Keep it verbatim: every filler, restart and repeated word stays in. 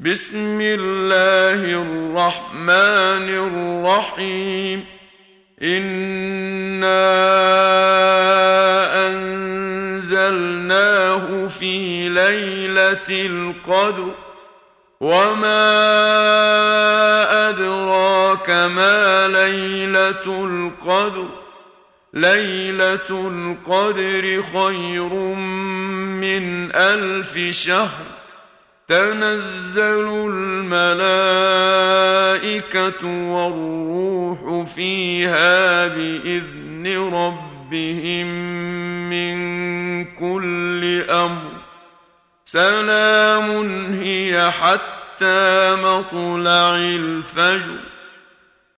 بسم الله الرحمن الرحيم إنا أنزلناه في ليلة القدر وما أدراك ما ليلة القدر ليلة القدر خير من ألف شهر تنزل الملائكة والروح فيها بإذن ربهم من كل أمر سلام هي حتى مطلع الفجر.